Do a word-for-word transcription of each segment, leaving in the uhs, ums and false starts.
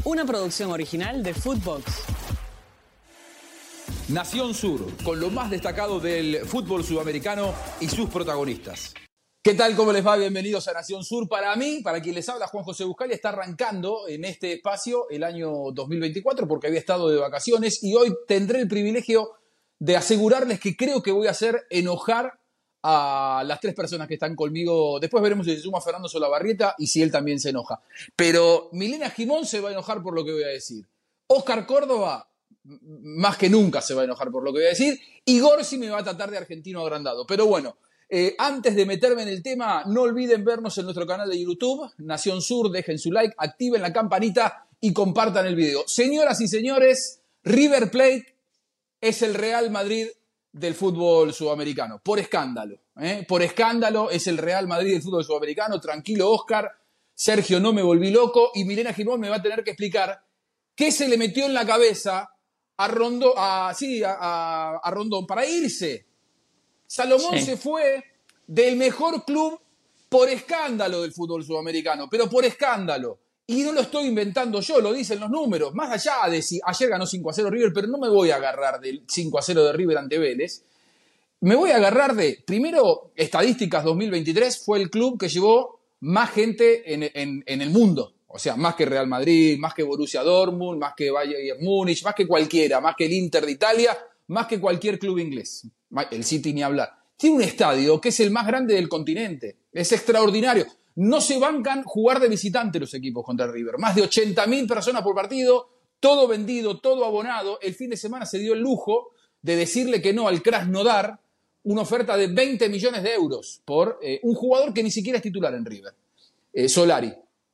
una producción original de Footbox. Nación Sur, con lo más destacado del fútbol sudamericano y sus protagonistas. ¿Qué tal? ¿Cómo les va? Bienvenidos a Nación Sur. Para mí, para quien les habla, Juan José Buscali, está arrancando en este espacio el año dos mil veinticuatro porque había estado de vacaciones y hoy tendré el privilegio de asegurarles que creo que voy a hacer enojar a las tres personas que están conmigo. Después veremos si se suma Fernando Solabarrieta y si él también se enoja. Pero Milena Gimón se va a enojar por lo que voy a decir. Óscar Córdoba, más que nunca se va a enojar por lo que voy a decir. Y Gorsi me va a tratar de argentino agrandado. Pero bueno, eh, antes de meterme en el tema, no olviden vernos en nuestro canal de YouTube, Nación Sur. Dejen su like, activen la campanita y compartan el video. Señoras y señores, River Plate es el Real Madrid del fútbol sudamericano, por escándalo, ¿eh? Por escándalo es el Real Madrid del fútbol sudamericano. Tranquilo, Óscar, Sergio, no me volví loco y Milena Gimón me va a tener que explicar qué se le metió en la cabeza a Rondón, a, sí, a, a, a Rondón para irse. Salomón sí. Se fue del mejor club por escándalo del fútbol sudamericano, pero por escándalo. Y no lo estoy inventando yo, lo dicen los números. Más allá de si ayer ganó cinco a cero River, pero no me voy a agarrar del cinco a cero de River ante Vélez. Me voy a agarrar de, primero, estadísticas dos mil veintitrés, fue el club que llevó más gente en, en, en el mundo. O sea, más que Real Madrid, más que Borussia Dortmund, más que Bayern Múnich, más que cualquiera, más que el Inter de Italia, más que cualquier club inglés. El City ni hablar. Tiene un estadio que es el más grande del continente. Es extraordinario. No se bancan jugar de visitante los equipos contra River. Más de ochenta mil personas por partido, todo vendido, todo abonado. El fin de semana se dio el lujo de decirle que no al Krasnodar, una oferta de veinte millones de euros por eh, un jugador que ni siquiera es titular en River, eh, Solari.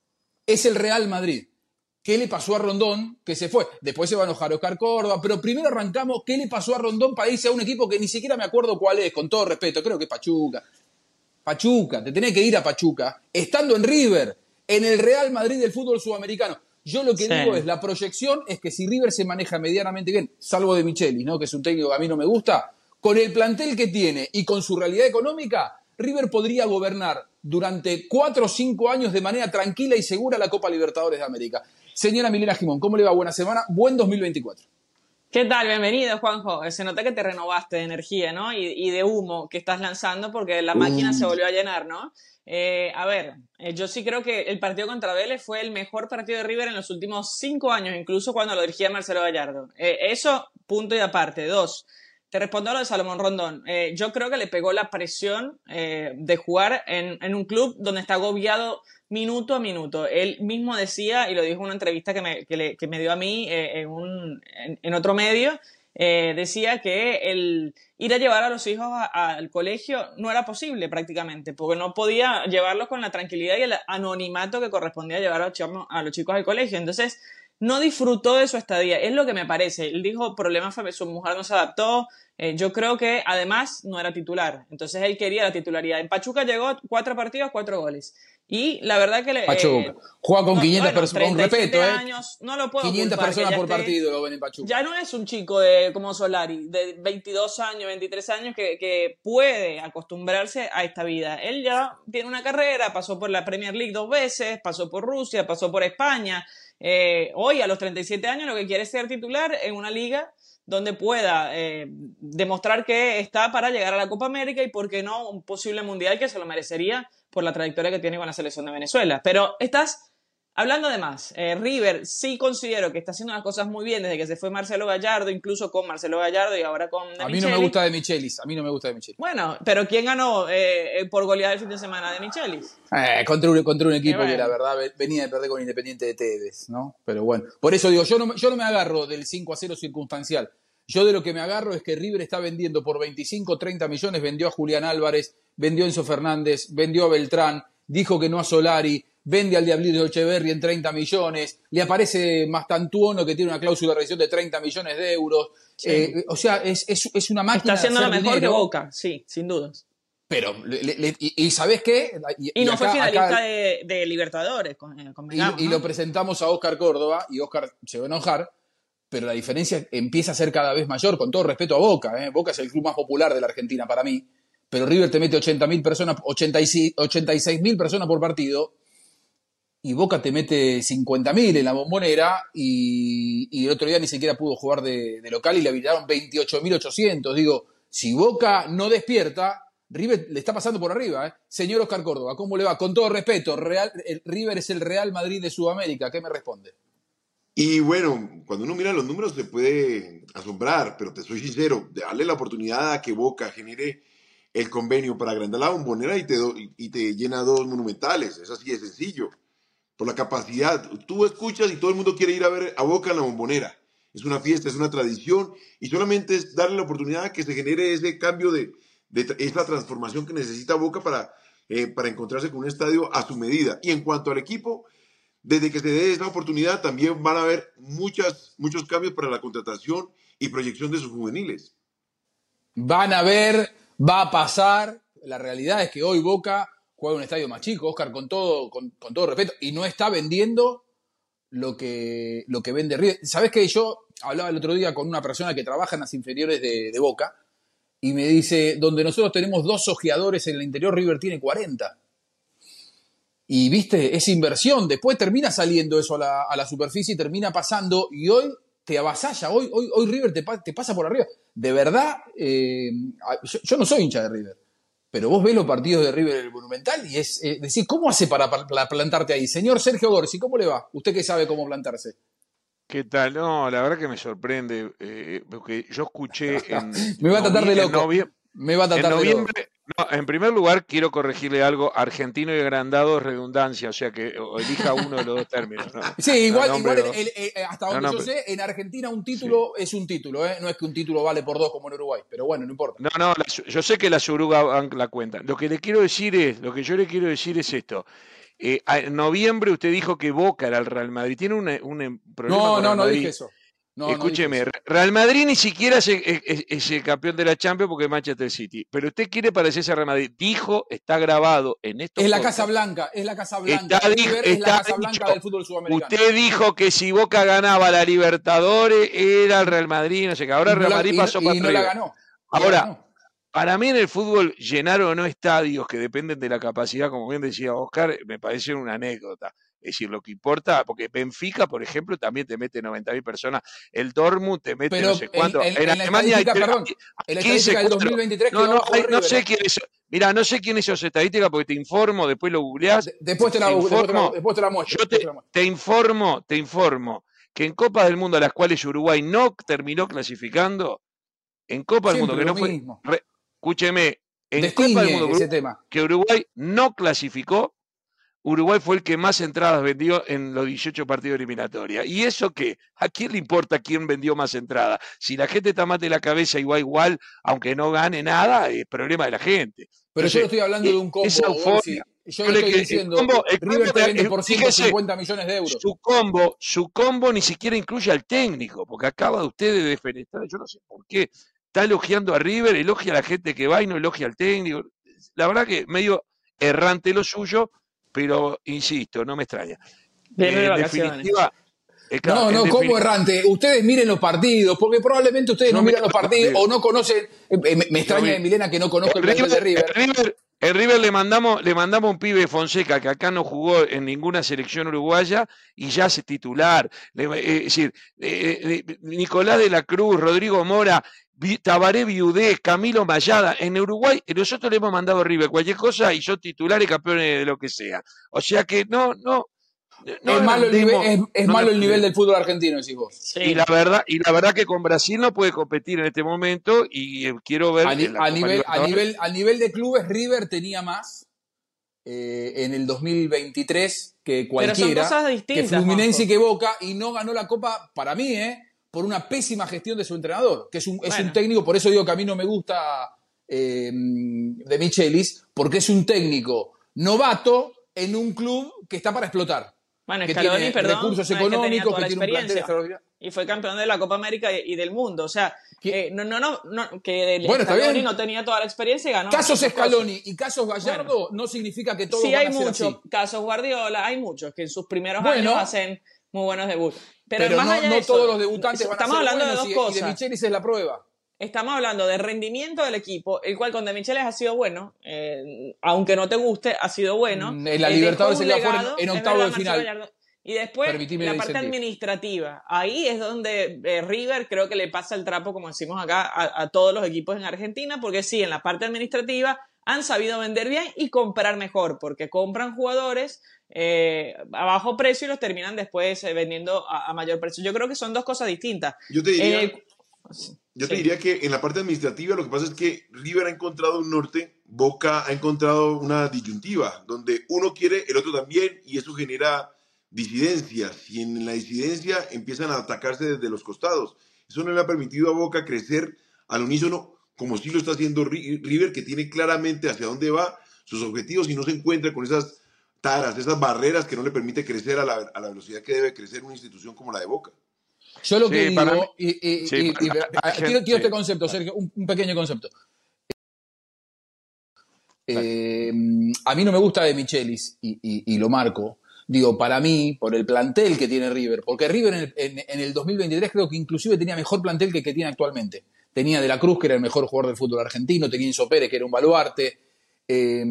Es el Real Madrid. ¿Qué le pasó a Rondón? Que se fue. Después se va a enojar Óscar Córdoba, pero primero arrancamos. ¿Qué le pasó a Rondón para irse a un equipo que ni siquiera me acuerdo cuál es? Con todo respeto, creo que es Pachuca. Pachuca, te tenés que ir a Pachuca, estando en River, en el Real Madrid del fútbol sudamericano. Yo lo que sí. digo es, la proyección es que si River se maneja medianamente bien, salvo de Michelis, ¿no? Que es un técnico que a mí no me gusta, con el plantel que tiene y con su realidad económica, River podría gobernar durante cuatro o cinco años de manera tranquila y segura la Copa Libertadores de América. Señora Milena Gimón, ¿cómo le va? Buena semana, buen dos mil veinticuatro. ¿Qué tal? Bienvenido, Juanjo. Se nota que te renovaste de energía, ¿no? Y, y de humo que estás lanzando porque la máquina uh. se volvió a llenar, ¿no? Eh, a ver, eh, yo sí creo que el partido contra Vélez fue el mejor partido de River en los últimos cinco años, incluso cuando lo dirigía Marcelo Gallardo. Eh, eso, punto y aparte. Dos, te respondo a lo de Salomón Rondón. Eh, yo creo que le pegó la presión eh, de jugar en, en un club donde está agobiado minuto a minuto. Él mismo decía, y lo dijo en una entrevista que me, que le, que me dio a mí eh, en, un, en, en otro medio, eh, decía que el ir a llevar a los hijos a, a, al colegio no era posible prácticamente, porque no podía llevarlos con la tranquilidad y el anonimato que correspondía llevar a los, chicos, a los chicos al colegio. Entonces, no disfrutó de su estadía, es lo que me parece. Él dijo, problema fue que su mujer no se adaptó. Eh, yo creo que además no era titular, entonces él quería la titularidad. En Pachuca llegó cuatro partidos, cuatro goles. Y la verdad que le... Pachuca. Eh, Juega con no, quinientas bueno, personas, con respeto, ¿eh? Años, no lo puedo quinientas culpar, personas por esté, partido lo ven en Pachuca. Ya no es un chico de, como Solari, de veintidós años, veintitrés años, que, que puede acostumbrarse a esta vida. Él ya tiene una carrera, pasó por la Premier League dos veces, pasó por Rusia, pasó por España. Eh, hoy, a los treinta y siete años, lo que quiere es ser titular en una liga donde pueda eh, demostrar que está para llegar a la Copa América y, por qué no, un posible mundial que se lo merecería por la trayectoria que tiene con la selección de Venezuela. Pero estás hablando de más. Eh, River sí considero que está haciendo las cosas muy bien desde que se fue Marcelo Gallardo, incluso con Marcelo Gallardo y ahora con De A mí no me gusta de Michelis, a mí no me gusta de Michelis. Bueno, pero ¿quién ganó eh, por goleada el fin de semana de Michelis? Eh, contra, un, contra un equipo bueno. que la verdad venía de perder con Independiente de Tevez, ¿no? Pero bueno, por eso digo, yo no, yo no me agarro del cinco a cero circunstancial. Yo de lo que me agarro es que River está vendiendo por veinticinco, treinta millones, vendió a Julián Álvarez, vendió a Enzo Fernández, vendió a Beltrán, dijo que no a Solari, vende al Diablito Echeverri en treinta millones, le aparece Mastantuono que tiene una cláusula de rescisión de treinta millones de euros. Sí. Eh, o sea, es, es, es una máquina. Está haciendo de lo hacer mejor dinero. que Boca, sí, sin dudas. Pero, le, le, y, y ¿sabés qué? Y, y no acá, fue finalista acá, de, de Libertadores. Con, con Megamos, y, y ¿no? lo presentamos a Óscar Córdoba, y Óscar se va a enojar, pero la diferencia empieza a ser cada vez mayor, con todo respeto a Boca. ¿eh? Boca es el club más popular de la Argentina para mí, pero River te mete ochenta mil personas, ochenta y seis mil personas por partido, y Boca te mete cincuenta mil en la Bombonera y, y el otro día ni siquiera pudo jugar de, de local y le habilitaron veintiocho mil ochocientos. Digo, si Boca no despierta, River le está pasando por arriba. ¿eh? Señor Oscar Córdoba, ¿cómo le va? Con todo respeto, Real, el River es el Real Madrid de Sudamérica. ¿Qué me responde? Y bueno, cuando uno mira los números se puede asombrar, pero te soy sincero, de darle la oportunidad a que Boca genere el convenio para agrandar la Bombonera y te, do, y, y te llena dos monumentales. Es así de sencillo. Por la capacidad. Tú escuchas y todo el mundo quiere ir a ver a Boca en la Bombonera. Es una fiesta, es una tradición y solamente es darle la oportunidad a que se genere ese cambio de, de esta transformación que necesita Boca para, eh, para encontrarse con un estadio a su medida. Y en cuanto al equipo, desde que se dé esa oportunidad también van a haber muchas, muchos cambios para la contratación y proyección de sus juveniles. Van a ver, va a pasar. La realidad es que hoy Boca juega un estadio más chico, Oscar, con todo, con, con todo respeto, y no está vendiendo lo que, lo que vende River. ¿Sabés que yo hablaba el otro día con una persona que trabaja en las inferiores de, de Boca y me dice, donde nosotros tenemos dos ojeadores en el interior, River tiene cuarenta? Y viste, es inversión, después termina saliendo eso a la, a la superficie y termina pasando, y hoy te avasalla, hoy, hoy, hoy River te, te pasa por arriba. De verdad, eh, yo, yo no soy hincha de River, pero vos ves los partidos de River en el Monumental y es eh, decir, ¿cómo hace para, para plantarte ahí? Señor Sergio Gorsi, ¿cómo le va? Usted que sabe cómo plantarse. ¿Qué tal? No, la verdad que me sorprende, eh, porque yo escuché en... me va a tratar de loco. Novie- me va a tratar en de loco. noviembre, no, en primer lugar quiero corregirle algo, argentino y agrandado es redundancia, o sea que o elija uno de los dos términos. ¿no? Sí, igual, no, igual nombre, el, el, el, hasta donde no, yo no, sé, en Argentina un título sí. es un título, ¿eh? No es que un título vale por dos como en Uruguay, pero bueno, no importa. No, no, la, yo sé que la Suruga la cuenta. Lo que le quiero decir es, lo que yo le quiero decir es esto. Eh, en noviembre usted dijo que Boca era el Real Madrid. ¿Tiene un, un problema no, con no, Real no Madrid? dije eso. No, Escúcheme, no Real Madrid ni siquiera es, es, es el campeón de la Champions porque es Manchester City. Pero usted quiere parecerse a Real Madrid. Dijo, está grabado en estos Es la podcasts, Casa Blanca, es la Casa Blanca. Está, River está es la Casa dicho, Blanca del fútbol sudamericano. Usted dijo que si Boca ganaba la Libertadores era el Real Madrid, no sé qué. Ahora el no Real Madrid la, pasó y, para y no River. La ganó. Ahora, la ganó. Para mí en el fútbol, llenar o no estadios que dependen de la capacidad, como bien decía Oscar, me parece una anécdota. Es decir, lo que importa, porque Benfica, por ejemplo, también te mete noventa mil personas. El Dortmund te mete Pero no sé cuánto. En, en, en, en Alemania hay perdón, en la estadística del dos mil veintitrés no, no, hay, River, no sé ¿eh? quién es. Mira, no sé quién es esa estadística porque te informo, después lo googleás. De, después, te la, te informo, después, te la, después te la muestro. Yo te, te, la muestro. te informo, te informo que en Copas del Mundo a las cuales Uruguay no terminó clasificando, en Copa Siempre del Mundo que no mismo. fue. Re, escúcheme. En Destiñe Copa del Mundo ese tema. que Uruguay no clasificó, Uruguay fue el que más entradas vendió en los dieciocho partidos de eliminatoria. ¿Y eso qué? ¿A quién le importa quién vendió más entradas? Si la gente está más de la cabeza y va igual, aunque no gane nada, es problema de la gente. Pero Entonces, yo no estoy hablando eh, de un combo. Esa euforia, yo le estoy diciendo, el combo, el River combo, te vende por ciento cincuenta fíjese, millones de euros. Su combo, su combo ni siquiera incluye al técnico, porque acaba usted de defenestrar, yo no sé por qué. Está elogiando a River, elogia a la gente que va y no elogia al técnico. La verdad que medio errante lo suyo, pero insisto, no me extraña. Eh, en definitiva, eh, claro, no, en no, definitiva, ¿cómo errante? Ustedes miren los partidos, porque probablemente ustedes no miran los partidos o no conocen. Eh, me, me extraña de Milena que no conozca el plantel de River. El River, el River le mandamos, le mandamos un pibe Fonseca que acá no jugó en ninguna selección uruguaya y ya es titular. Le, eh, es decir, eh, eh, Nicolás de la Cruz, Rodrigo Mora, Tabaré Viudé, Camilo Mayada, en Uruguay nosotros le hemos mandado a River cualquier cosa y son titulares campeones de lo que sea. O sea que no, no. no es malo el nivel, es, es no malo el nivel del fútbol argentino, decís vos. Sí. Y la verdad, y la verdad que con Brasil no puede competir en este momento y eh, quiero ver. A, ni, a nivel, a nivel, a nivel de clubes, River tenía más eh, en el dos mil veintitrés que cualquiera, que Fluminense y que Boca, y no ganó la Copa para mí, eh. por una pésima gestión de su entrenador, que es un, bueno. es un técnico, por eso digo que a mí no me gusta eh, De Michelis, porque es un técnico novato en un club que está para explotar. Bueno, que Scaloni, tiene perdón, recursos no económicos, que, que tiene un plantel extraordinario. Y fue campeón de la Copa América y del mundo. O sea, eh, no, no, no, no, que el bueno, Scaloni no tenía toda la experiencia y ganó. Casos Scaloni cosas. Y casos Gallardo bueno. no significa que todos sí, van hay a ser muchos así. Casos Guardiola, hay muchos que en sus primeros bueno, años hacen muy buenos debuts. Pero, pero más no, allá no de eso, todos los debutantes van estamos a ser hablando buenos de dos y, cosas. y de Michelis es la prueba. estamos hablando de rendimiento del equipo, el cual con De Michelis ha sido bueno, eh, aunque no te guste, ha sido bueno. En la eh, Libertadores dejó se un quedó fuera legado, en es octavo verdad, de final. Marcelo Gallardo. Y después Permitime la parte disentir. administrativa. Ahí es donde eh, River creo que le pasa el trapo, como decimos acá, a, a todos los equipos en Argentina, porque sí, en la parte administrativa han sabido vender bien y comprar mejor, porque compran jugadores eh, a bajo precio y los terminan después eh, vendiendo a, a mayor precio. Yo creo que son dos cosas distintas. Yo te diría, Eh, yo te sí. diría que en la parte administrativa lo que pasa es que River ha encontrado un norte, Boca ha encontrado una disyuntiva, donde uno quiere, el otro también, y eso genera disidencias, y en la disidencia empiezan a atacarse desde los costados. Eso no le ha permitido a Boca crecer al unísono, como sí lo está haciendo River, que tiene claramente hacia dónde va, sus objetivos, y no se encuentra con esas taras, esas barreras que no le permite crecer a la, a la velocidad que debe crecer una institución como la de Boca. Yo lo que Sí, digo, para mí- y, y- sí, y- para- y- para- quiero, quiero este sí. concepto, Sergio, un, un pequeño concepto. Eh, a mí no me gusta De Michelis, y, y- y lo marco. Digo, para mí, por el plantel que tiene River, porque River en el, en, en el dos mil veintitrés creo que inclusive tenía mejor plantel que el que tiene actualmente. Tenía De la Cruz, que era el mejor jugador del fútbol argentino, tenía Enzo Pérez, que era un baluarte, eh,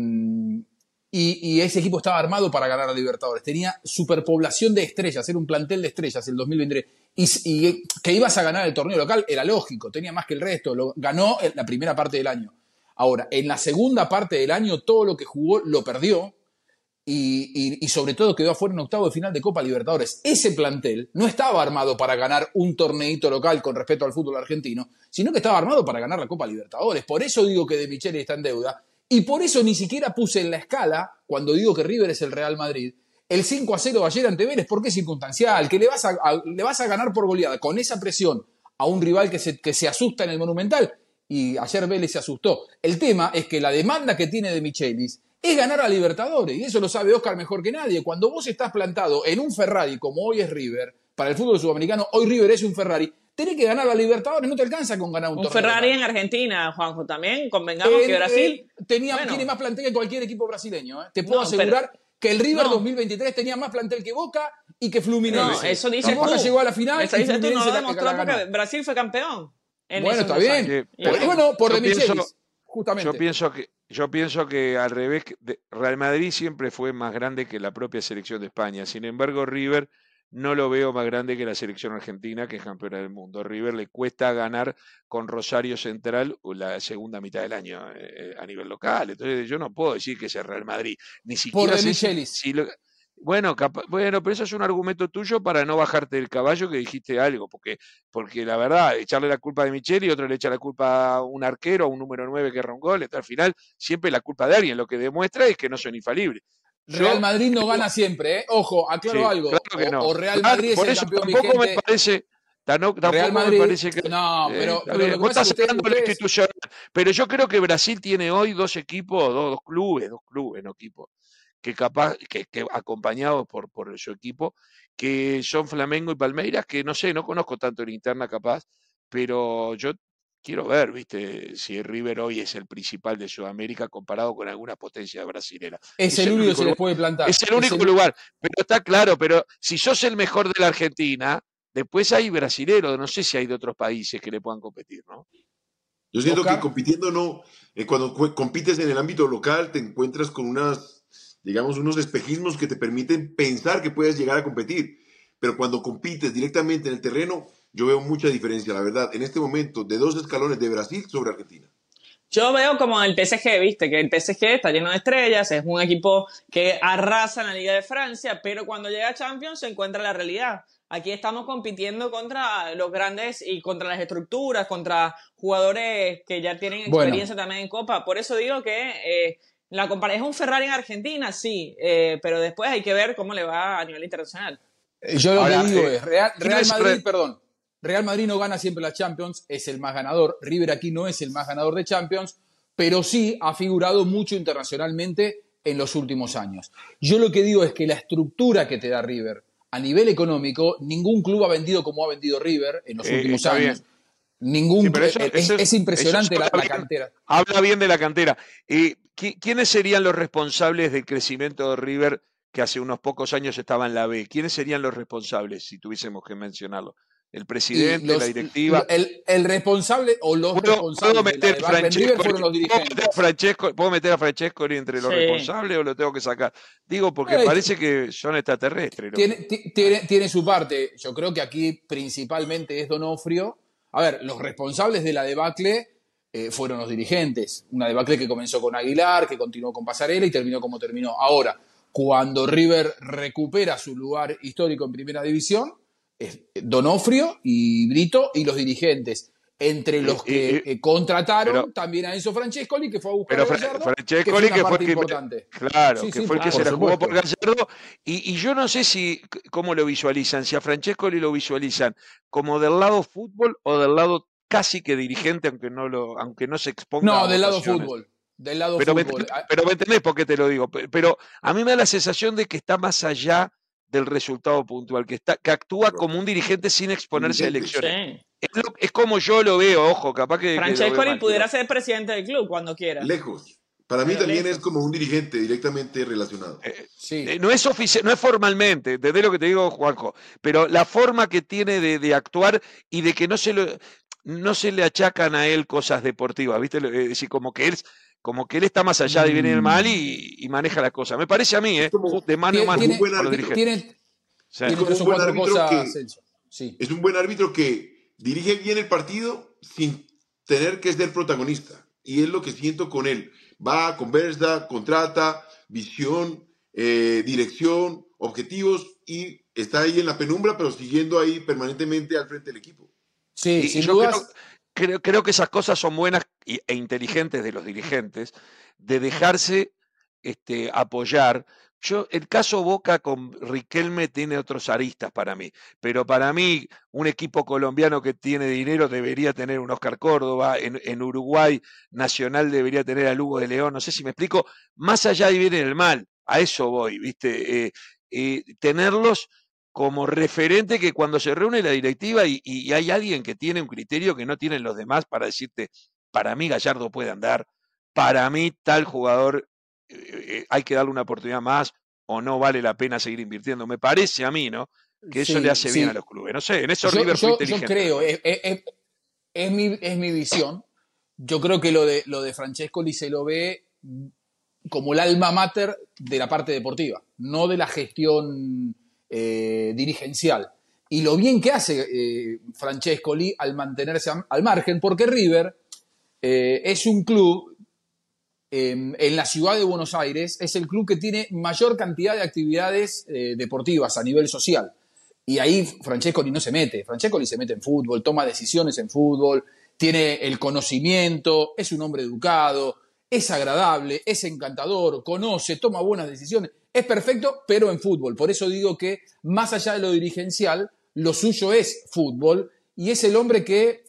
y, y ese equipo estaba armado para ganar a Libertadores. Tenía superpoblación de estrellas, era un plantel de estrellas el dos mil veintitrés. Y, y que ibas a ganar el torneo local era lógico, tenía más que el resto, lo, ganó en la primera parte del año. Ahora, en la segunda parte del año, todo lo que jugó lo perdió y, y, y sobre todo quedó afuera en octavo de final de Copa Libertadores. Ese plantel no estaba armado para ganar un torneito local con respecto al fútbol argentino, sino que estaba armado para ganar la Copa Libertadores. Por eso digo que De Michelis está en deuda y por eso ni siquiera puse en la escala, cuando digo que River es el Real Madrid, el cinco a cero de ayer ante Vélez, porque es circunstancial, que le vas a, a, le vas a ganar por goleada con esa presión a un rival que se, que se asusta en el Monumental. Y ayer Vélez se asustó. El tema es que la demanda que tiene De Michelis es ganar a Libertadores, y eso lo sabe Oscar mejor que nadie. Cuando vos estás plantado en un Ferrari, como hoy es River, para el fútbol sudamericano, hoy River es un Ferrari, tenés que ganar a Libertadores, no te alcanza con ganar un, Un torneo Ferrari local. en Argentina, Juanjo, también, convengamos Eh, que Brasil... eh, tenía, bueno. tiene más plantel que cualquier equipo brasileño. ¿eh? Te puedo No, asegurar pero- que el River no. dos mil veintitrés tenía más plantel que Boca y que Fluminense. No, eso dices Y Boca tú. llegó a la final Eso y dices tú, no Fluminense lo la, demostró la ganó. porque Brasil fue campeón. en Bueno, esos está dos bien. años. Sí, Y Por- pero- bueno, por yo De Michelis, pienso- justamente. Yo pienso que yo pienso que al revés, que de- Real Madrid siempre fue más grande que la propia selección de España. Sin embargo, River no lo veo más grande que la selección argentina, que es campeona del mundo. A River le cuesta ganar con Rosario Central la segunda mitad del año eh, a nivel local. Entonces yo no puedo decir que es el Real Madrid. Ni siquiera De sé si- Michelis. si lo- bueno, capa- bueno, pero eso es un argumento tuyo para no bajarte del caballo que dijiste algo, porque, porque la verdad, echarle la culpa de Micheli y otro le echa la culpa a un arquero, a un número nueve que erra un gol, al final siempre la culpa de alguien, lo que demuestra es que no son infalibles. Yo- Real Madrid no gana siempre, ¿eh? Ojo, aclaro Sí, algo. claro que o, no. o Real Claro, Madrid es por el eso campeón tampoco vigente. me parece, tano- tampoco Real me Madrid, parece que. no, Eh, pero, está pero bien, lo que vos pasa estás es que ustedes, hablando de lo ustedes- institucional, pero yo creo que Brasil tiene hoy dos equipos, dos, dos clubes, dos clubes, no equipos, que capaz, que, que acompañados por, por su equipo, que son Flamengo y Palmeiras, que no sé, no conozco tanto en interna capaz, pero yo quiero ver, viste, si River hoy es el principal de Sudamérica comparado con alguna potencia brasilera. es el único que se les puede plantar. Es el único lugar, pero está claro, pero si sos el mejor de la Argentina, después hay brasileros, no sé si hay de otros países que le puedan competir, ¿no? Yo siento Oscar. que compitiendo no, eh, cuando cu- compites en el ámbito local te encuentras con unas, digamos, unos espejismos que te permiten pensar que puedes llegar a competir, pero cuando compites directamente en el terreno, yo veo mucha diferencia, la verdad, en este momento, de dos escalones de Brasil sobre Argentina. Yo veo como el P S G, viste, que el P S G está lleno de estrellas, es un equipo que arrasa en la Liga de Francia, pero cuando llega a Champions se encuentra la realidad. Aquí estamos compitiendo contra los grandes y contra las estructuras, contra jugadores que ya tienen experiencia Bueno. también en Copa. Por eso digo que eh, la compara- es un Ferrari en Argentina, sí, eh, pero después hay que ver cómo le va a nivel internacional. Eh, Yo lo Ahora, que digo eh, es, Real, ¿quién Real es Madrid, Re- perdón, Real Madrid no gana siempre la Champions, es el más ganador. River aquí no es el más ganador de Champions, pero sí ha figurado mucho internacionalmente en los últimos años. Yo lo que digo es que la estructura que te da River a nivel económico, ningún club ha vendido como ha vendido River en los Eh, últimos está años. bien. Ningún, Sí, pero eso- es, eso- es impresionante eso la, habla la bien- cantera. Habla bien de la cantera. Eh, ¿qui- ¿Quiénes serían los responsables del crecimiento de River que hace unos pocos años estaba en la B? ¿Quiénes serían los responsables si tuviésemos que mencionarlo? el presidente, los, la directiva. El, el responsable o los ¿Puedo, responsables puedo meter de la debacle en River fueron los ¿puedo dirigentes. meter a Francesco, ¿Puedo meter a Francescoli entre los Sí. responsables o lo tengo que sacar? Digo, porque Eh, parece que son extraterrestres. Tiene, tiene, tiene su parte. Yo creo que aquí principalmente es Donofrio. A ver, los responsables de la debacle eh, fueron los dirigentes. Una debacle que comenzó con Aguilar, que continuó con Pasarela y terminó como terminó. Ahora, cuando River recupera su lugar histórico en Primera División, es Donofrio y Brito y los dirigentes. Entre los que eh, eh, contrataron pero, también a Enzo Francescoli, que fue a buscar pero a Gallardo, Francescoli, que fue una que parte fue que, importante. Claro, sí, que sí, fue el que por se la jugó supuesto. por Gallardo. Y, y yo no sé si cómo lo visualizan, si a Francescoli lo visualizan como del lado fútbol o del lado casi que dirigente, aunque no lo, aunque no se exponga No, a del lado votaciones. fútbol. Del lado pero, fútbol. Me, pero me entendés por qué te lo digo. Pero a mí me da la sensación de que está más allá del resultado puntual, que, está, que actúa como un dirigente sin exponerse dirigente. a elecciones. Sí. Es, lo, es como yo lo veo, ojo, capaz que... Francescoli pudiera ser presidente del club cuando quiera. Lejos. Para mí pero también lejos. Es como un dirigente directamente relacionado. Eh, sí. eh, no es oficial, no es formalmente, desde lo que te digo, Juanjo, pero la forma que tiene de, de actuar y de que no se lo, no se le achacan a él cosas deportivas, ¿viste? Es decir, como que él, como que él está más allá de bien y del mal y, y maneja las cosas. Me parece a mí, ¿eh? Como, de mano a mano. Tiene, con los dirigentes. Tiene, o sea, tiene tres o cuatro cosas, que, sí. Es un buen árbitro que dirige bien el partido sin tener que ser protagonista. Y es lo que siento con él. Va, conversa, contrata, visión, eh, dirección, objetivos y está ahí en la penumbra, pero siguiendo ahí permanentemente al frente del equipo. Sí, y, sin y yo dudas. Creo, creo, creo que esas cosas son buenas y, e inteligentes de los dirigentes, de dejarse este, apoyar. Yo, el caso Boca con Riquelme tiene otros aristas para mí, pero para mí un equipo colombiano que tiene dinero debería tener un Oscar Córdoba, en, en Uruguay Nacional debería tener a Lugo de León, no sé si me explico, más allá de bien y el mal, a eso voy, ¿viste? Eh, eh, tenerlos como referente que cuando se reúne la directiva y, y hay alguien que tiene un criterio que no tienen los demás para decirte, para mí Gallardo puede andar, para mí tal jugador eh, hay que darle una oportunidad más o no vale la pena seguir invirtiendo. Me parece a mí, ¿no? Que eso sí, le hace sí. bien a los clubes. No sé, en eso yo, River fue yo, inteligente. Yo creo, es, es, es, mi, es mi visión. Yo creo que lo de, lo de Francescoli se lo ve como el alma mater de la parte deportiva, no de la gestión eh, dirigencial. Y lo bien que hace eh, Francescoli al mantenerse a, al margen, porque River eh, es un club eh, en la ciudad de Buenos Aires, es el club que tiene mayor cantidad de actividades eh, deportivas a nivel social. Y ahí Francescoli no se mete. Francescoli se mete en fútbol, toma decisiones en fútbol, tiene el conocimiento, es un hombre educado, es agradable, es encantador, conoce, toma buenas decisiones. Es perfecto, pero en fútbol. Por eso digo que, más allá de lo dirigencial, lo suyo es fútbol y es el hombre que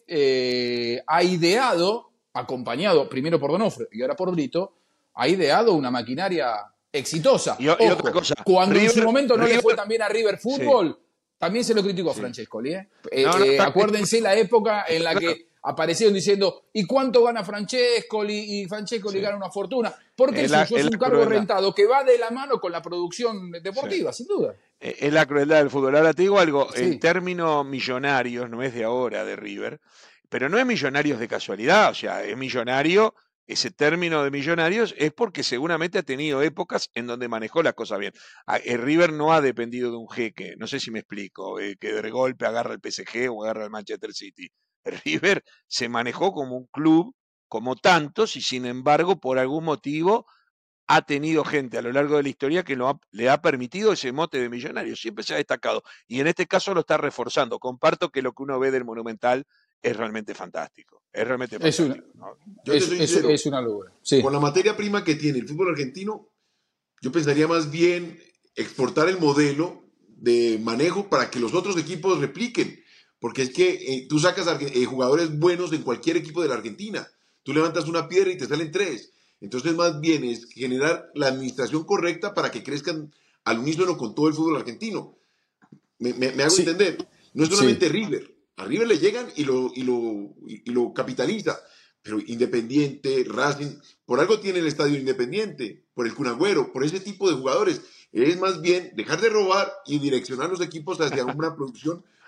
eh, ha ideado, acompañado primero por Donofrio y ahora por Brito, ha ideado una maquinaria exitosa. Y, y Ojo, otra cosa, cuando River, en su momento no River, le fue tan bien a River Fútbol, sí. También se lo criticó a Francescoli. ¿eh? Eh, no, no, eh, acuérdense la época en la que aparecieron diciendo ¿y cuánto gana Francescoli? Y Francescoli sí. gana una fortuna. Porque el, eso es un cargo crueldad. rentado que va de la mano con la producción deportiva, sí. sin duda. Es la crueldad del fútbol. Ahora te digo algo, sí. En términos millonarios, no es de ahora de River, pero no es millonarios de casualidad, o sea, es millonario, ese término de millonarios es porque seguramente ha tenido épocas en donde manejó las cosas bien. El River no ha dependido de un jeque, no sé si me explico, eh, que de golpe agarra el P S G o agarra el Manchester City. El River se manejó como un club, como tantos, y sin embargo, por algún motivo, ha tenido gente a lo largo de la historia que lo ha, le ha permitido ese mote de millonario. Siempre se ha destacado. Y en este caso lo está reforzando. Comparto que lo que uno ve del Monumental es realmente fantástico. Es realmente fantástico. Es una, ¿no? Yo es, te soy es, sincero, es una locura. Sí. Con la materia prima que tiene el fútbol argentino, yo pensaría más bien exportar el modelo de manejo para que los otros equipos repliquen. Porque es que eh, tú sacas eh, jugadores buenos en cualquier equipo de la Argentina. Tú levantas una piedra y te salen tres. Entonces, más bien es generar la administración correcta para que crezcan al unísono con todo el fútbol argentino. Me, me, me hago sí. entender. No es solamente sí. River. A River le llegan y lo, y, lo, y lo capitaliza. Pero Independiente, Racing, por algo tiene el estadio Independiente, por el Kun Agüero, por ese tipo de jugadores. Es más bien dejar de robar y direccionar los equipos hacia una producción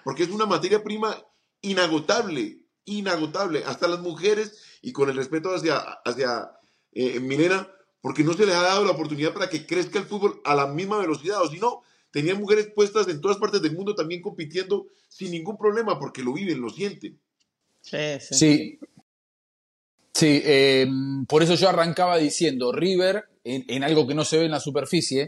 porque es una materia prima inagotable, inagotable, hasta las mujeres, y con el respeto hacia, hacia eh, Milena, porque no se les ha dado la oportunidad para que crezca el fútbol a la misma velocidad, o si no, tenían mujeres puestas en todas partes del mundo también compitiendo sin ningún problema, porque lo viven, lo sienten. Sí, sí. Sí, sí eh, por eso yo arrancaba diciendo, River, en, en algo que no se ve en la superficie,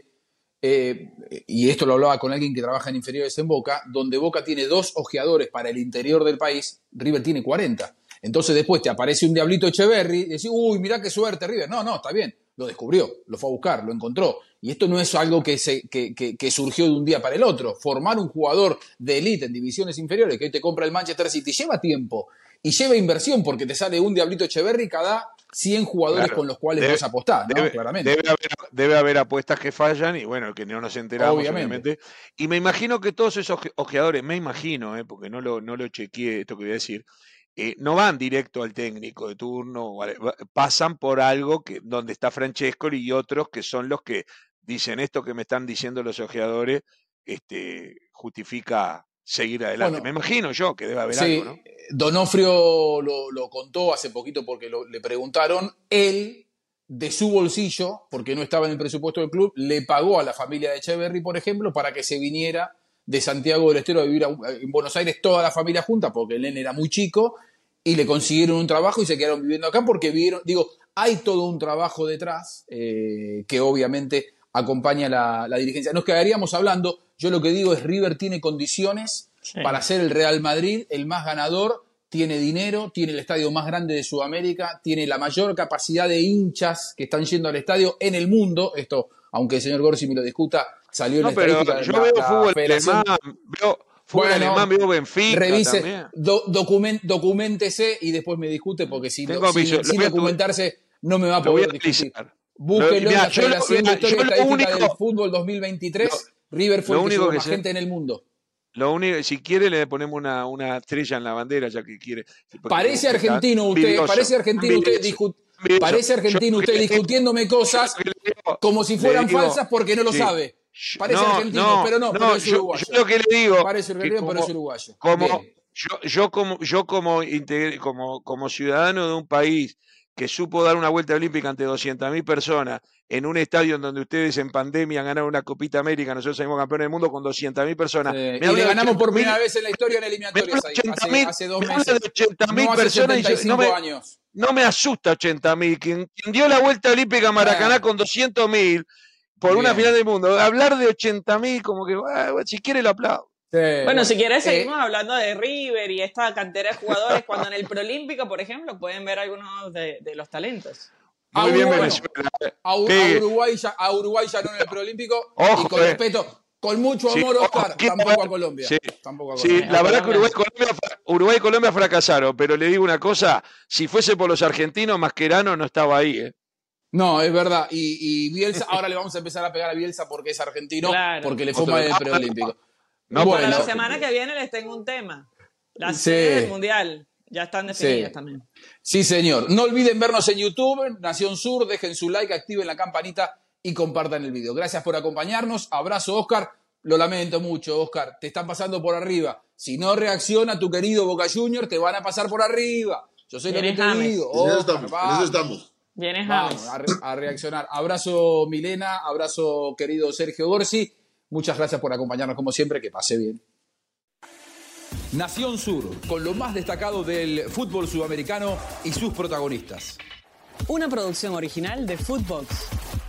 eh, y esto lo hablaba con alguien que trabaja en inferiores en Boca, donde Boca tiene dos ojeadores para el interior del país, River tiene cuarenta. Entonces después te aparece un Diablito Echeverri y decís, uy, mirá qué suerte River. No, no, está bien, lo descubrió, lo fue a buscar, lo encontró. Y esto no es algo que, se, que, que, que surgió de un día para el otro. Formar un jugador de élite en divisiones inferiores que hoy te compra el Manchester City lleva tiempo y lleva inversión, porque te sale un Diablito Echeverri cada cien jugadores Claro, con los cuales debe- vos apostás, ¿no? Debe, Claramente. debe haber, debe haber apuestas que fallan y bueno, que no nos enteramos, Obviamente. obviamente. Y me imagino que todos esos oje- ojeadores, me imagino, eh, porque no lo, no lo chequeé esto que voy a decir, eh, no van directo al técnico de turno, o al- va- pasan por algo que, donde está Francescoli y otros que son los que dicen esto que me están diciendo los ojeadores, este, justifica seguir adelante. Bueno, Me imagino yo que debe haber sí, algo, ¿no? Donofrio lo, lo contó hace poquito porque lo- le preguntaron, él, de su bolsillo, porque no estaba en el presupuesto del club, le pagó a la familia de Echeverri, por ejemplo, para que se viniera de Santiago del Estero a vivir a- en Buenos Aires toda la familia junta, porque el nene era muy chico, y le consiguieron un trabajo y se quedaron viviendo acá porque vivieron, digo, hay todo un trabajo detrás eh, que obviamente acompaña la, la dirigencia. Nos quedaríamos hablando, yo lo que digo es River tiene condiciones Sí. para ser el Real Madrid, el más ganador, tiene dinero, tiene el estadio más grande de Sudamérica, tiene la mayor capacidad de hinchas que están yendo al estadio en el mundo. Esto, aunque el señor Gorsi me lo discuta, salió en No, la pero estadística de yo la, veo la fútbol Federación. alemán, veo fútbol Bueno, alemán, veo Benfica Revise, también. do- document, documentese y después me discute, porque si Tengo no, sin, viso- lo sin voy a- documentarse no me va a Lo voy a poder discutir. analizar. Búsquelo Lo- en mirá, la yo lo- Federación mirá, de Historia yo lo Estadística único- del Fútbol dos mil veintitrés. Lo- River fue lo el que único llevó que más sé- gente en el mundo. Lo único, si quiere le ponemos una, una estrella en la bandera, ya que quiere. porque Parece usted está argentino usted, envidioso, parece argentino usted, envidioso, discu- envidioso. parece argentino Yo usted le digo- discutiéndome cosas yo lo que le digo- como si le fueran digo- falsas porque no lo sí. sabe. Yo- Parece no, argentino, pero no, pero es yo, uruguayo. yo lo que le digo, Parece que argentino, pero como- es uruguayo. como, Bien. yo, yo como, yo como, integr- como, como ciudadano de un país que supo dar una vuelta olímpica ante doscientas mil personas en un estadio en donde ustedes en pandemia ganaron una Copita América, nosotros salimos campeones del mundo con doscientas mil personas. Sí, Me y habla le de ganamos por ochenta mil primera vez en la historia en Me eliminatorias habla ahí, de ochenta hace, mil, hace dos me habla meses. de ochenta mil No hace personas y yo- setenta y cinco no me, años. no me asusta ochenta mil. Quien, quien dio la vuelta olímpica a Maracaná Ah. con doscientos mil por una Bien. final del mundo, hablar de ochenta mil como que, ah, si quiere lo aplaudo. Sí, Bueno, si quieres eh, seguimos hablando de River y esta cantera de jugadores, cuando en el Proolímpico, por ejemplo, pueden ver algunos de, de los talentos. A Muy bien Uruguay- Venezuela. A, U- Pegue. a Uruguay ya, a Uruguay ya no en el preolímpico. Ojo, y con eh. respeto, con mucho Sí, amor, ojo, Oscar, aquí- tampoco a Colombia. Sí. Tampoco a Sí, Colombia. la verdad que Colombia. Uruguay y Colombia, fra- Uruguay y Colombia fracasaron, pero le digo una cosa, si fuese por los argentinos, Mascherano no estaba ahí. ¿eh? No, es verdad. Y, y Bielsa, ahora le vamos a empezar a pegar a Bielsa porque es argentino, Claro. porque le fue Otro- mal en el Ah, preolímpico. no, Bueno, Para la pero- semana que viene les tengo un tema. Las Sí. sedes del Mundial ya están definidas Sí. también. Sí, señor. No olviden vernos en YouTube, Nación Sur, dejen su like, activen la campanita y compartan el video. Gracias por acompañarnos. Abrazo, Oscar. Lo lamento mucho, Oscar. Te están pasando por arriba. Si no reacciona tu querido Boca Junior, te van a pasar por arriba. Yo sé lo que Viene te James. digo. En eso Oscar, estamos, en vamos. eso estamos. Viene Vamos James. a, re- a reaccionar. Abrazo, Milena. Abrazo, querido Sergio Gorsi. Muchas gracias por acompañarnos como siempre. Que pase bien. Nación Sur, con lo más destacado del fútbol sudamericano y sus protagonistas. Una producción original de Footbox.